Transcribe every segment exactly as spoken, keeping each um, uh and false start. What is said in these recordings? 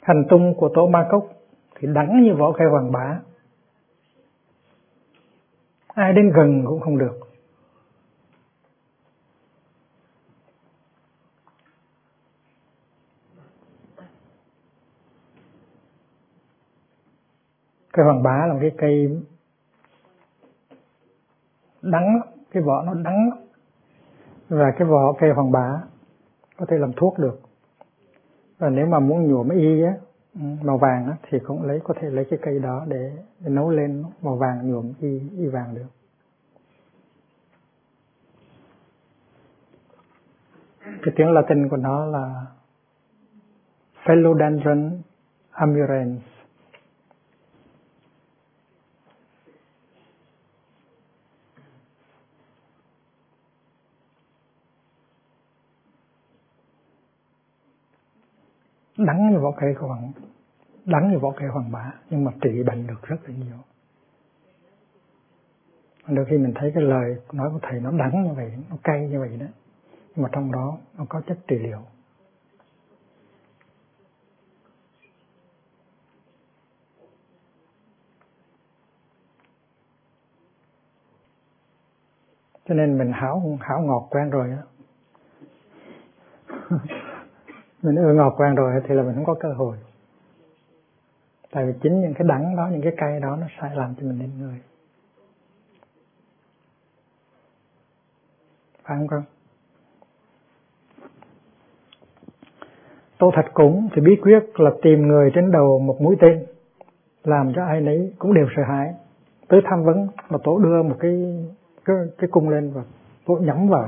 Hành tung của Tổ Ma Cốc thì đắng như vỏ cây hoàng bá, ai đến gần cũng không được. Cây hoàng bá là một cái cây đắng, cái vỏ nó đắng, và cái vỏ cây hoàng bá có thể làm thuốc được. Và nếu mà muốn nhuộm y á, màu vàng á, thì cũng lấy có thể lấy cái cây đó để, để nấu lên màu vàng, nhuộm y, y vàng được. Cái tiếng Latin của nó là Philodendron amurans. Đắng như vỏ cây hoàng, đắng như vỏ cây hoàng bá, nhưng mà trị bệnh được rất là nhiều. Đôi khi mình thấy cái lời nói của thầy nó đắng như vậy, nó cay như vậy đó, nhưng mà trong đó nó có chất trị liệu. Cho nên mình hảo hảo ngọt quen rồi á. Mình ưa ngọt quen rồi thì là mình không có cơ hội. Tại vì chính những cái đắng đó, những cái cay đó nó sẽ làm cho mình nên người. Phải không con? Tổ Thạch Củng thì bí quyết là tìm người trên đầu một mũi tên, làm cho ai nấy cũng đều sợ hãi. Tới tham vấn mà Tổ đưa một cái cái, cái cung lên và Tổ nhắm vào.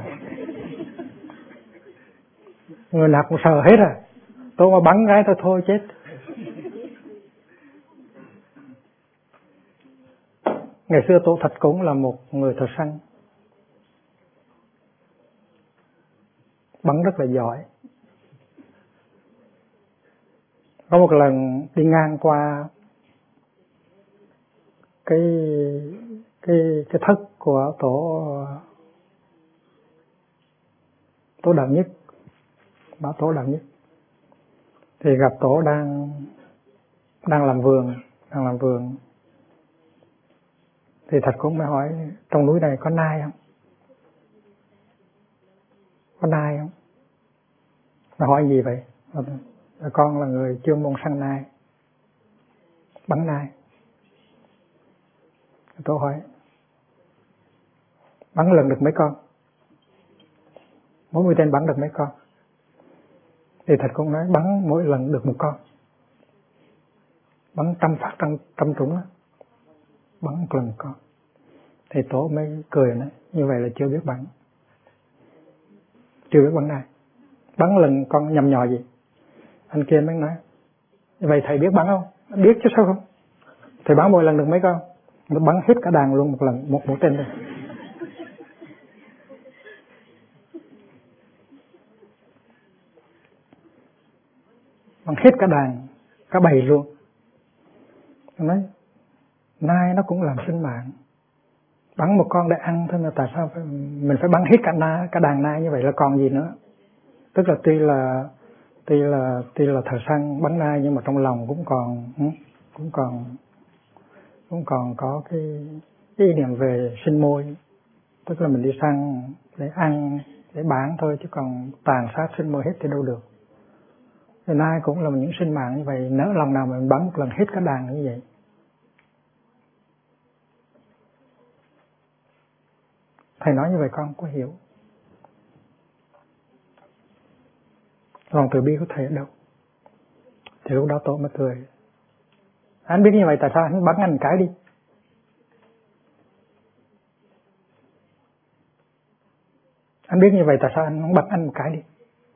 Người nào cũng sợ hết rồi. Tổ mà bắn cái thôi thôi chết. Ngày xưa Tổ Thạch Củng là một người thợ săn, bắn rất là giỏi. Có một lần đi ngang qua cái cái cái thất của tổ tổ Đạo Nhất, bảo tổ Đạo Nhất, thì gặp tổ đang đang làm vườn, đang làm vườn. Thì Thạch Củng mới hỏi trong núi này có nai không? Có nai không? Nó hỏi gì vậy? Con là người chuyên môn săn nai, bắn nai. Tôi hỏi bắn lần được mấy con? Mỗi mũi tên bắn được mấy con? Thì Thạch Củng nói bắn mỗi lần được một con. Bắn trăm phát trăm, trăm trúng á, bắn một lần một con. Thì tổ mới cười nói như vậy là chưa biết bắn, chưa biết bắn nai. Bắn lần con nhầm nhò gì? Anh kia mới nói vậy thầy biết bắn không? Biết chứ sao không? Thầy bắn mỗi lần được mấy con? Nó bắn hết cả đàn luôn một lần, một mũi tên thôi. Bắn hết cả đàn, cả bầy luôn. Nó nói nai nó cũng làm sinh mạng, bắn một con để ăn thôi mà tại sao phải, mình phải bắn hết cả nai, cả đàn nai như vậy là còn gì nữa? Tức là tuy là tuy là tuy là thợ săn bắn nai nhưng mà trong lòng cũng còn cũng còn cũng còn có cái ý niệm về sinh môi. Tức là mình đi săn để ăn, để bán thôi, chứ còn tàn sát sinh môi hết thì đâu được. Thì nai cũng là những sinh mạng như vậy, nỡ lòng nào mà mình bắn một lần hết cả đàn như vậy. Thầy nói như vậy con có hiểu. Lòng từ bi của thầy ở đâu? Thì lúc đó tổ mới cười. Anh biết như vậy tại sao anh bắn anh một cái đi? Anh biết như vậy tại sao anh không bắn anh một cái đi?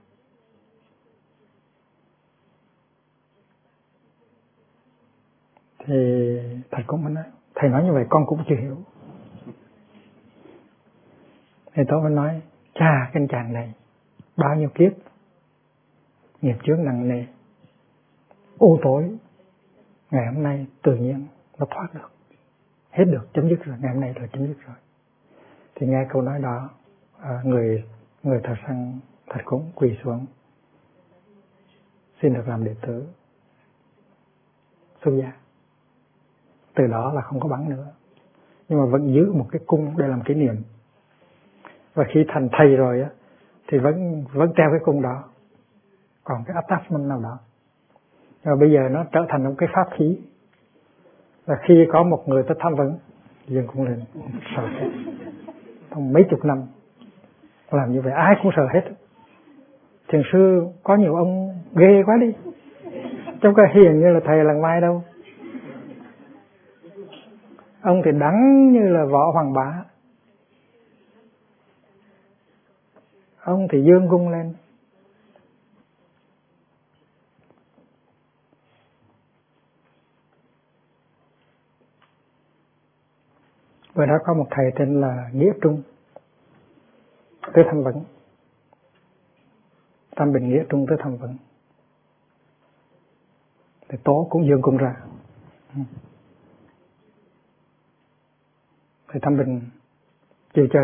Thì thầy cũng mới nói, thầy nói như vậy con cũng chưa hiểu. Thì tôi mới nói, chà cái chàng này bao nhiêu kiếp nghiệp chướng nặng nề, u tối, ngày hôm nay tự nhiên nó thoát được, hết được, chấm dứt rồi, ngày hôm nay là chấm dứt rồi. Thì nghe câu nói đó, à, người người thợ săn Thạch Củng quỳ xuống, xin được làm đệ tử. xuất gia. Từ đó là không có bắn nữa, nhưng mà vẫn giữ một cái cung để làm kỷ niệm. Và khi thành thầy rồi á thì vẫn vẫn treo cái cung đó, còn cái attachment nào đó. Rồi bây giờ nó trở thành một cái pháp khí. Và khi có một người tới tham vấn, dừng cung lên, sợ hết. Trong mấy chục năm làm như vậy ai cũng sợ hết. Thiền sư có nhiều ông ghê quá đi, trong cái hiền như là thầy làng mai đâu. Ông thì đắng như là Võ Hoàng Bá, ông thì dương cung lên. Và đó có một thầy tên là Nghĩa Trung tới tham vấn, Tam Bình Nghĩa Trung tới tham vấn, thì Tố cũng dương cung ra. Thì Tam Bình chịu chơi,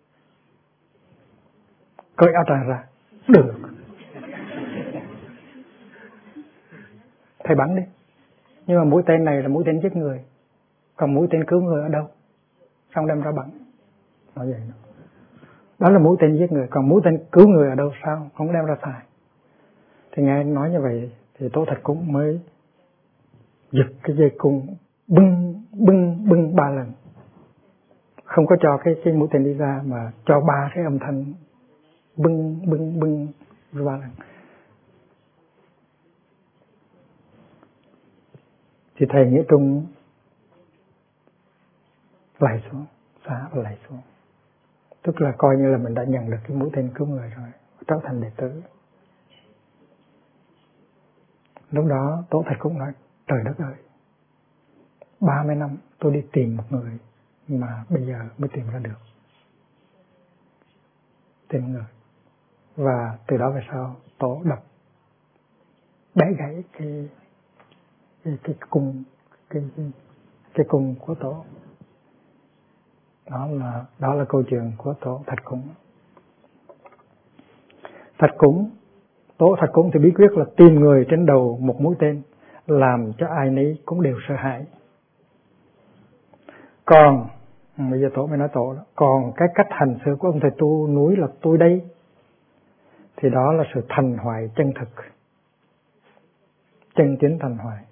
cởi áo tràng ra, được, thầy bắn đi. Nhưng mà mũi tên này là mũi tên giết người, còn mũi tên cứu người ở đâu? Xong đem ra bắn. Nói vậy đó. Đó là mũi tên giết người, còn mũi tên cứu người ở đâu? Sao không đem ra xài? Thì nghe nói như vậy thì Tố Thạch Cúng mới giật cái dây cung bưng bưng bưng ba lần, không có cho cái cái mũi tên đi ra, mà cho ba cái âm thanh bưng bưng bưng ba lần. Thì thầy Nghĩa Trung lạy xuống, xả và lạy xuống, tức là coi như là mình đã nhận được cái mũi tên cứu người rồi, trở thành đệ tử. Lúc đó Tố Thạch cũng nói, trời đất ơi, ba mươi năm tôi đi tìm một người mà bây giờ mới tìm ra được, tìm người. Và từ đó về sau Tổ đập bẻ gãy cái cái, cái cung cái, cái cái cung của Tổ. Đó là đó là câu chuyện của Tổ Thạch Cúng. Thạch Cúng, Tổ Thạch Cúng thì bí quyết là tìm người trên đầu một mũi tên, làm cho ai nấy cũng đều sợ hãi. Còn bây giờ Tổ mới nói Tổ đó, còn cái cách hành xử của ông thầy tu núi là tôi đây, thì đó là sự thành hoại chân thực, chân chính thành hoại.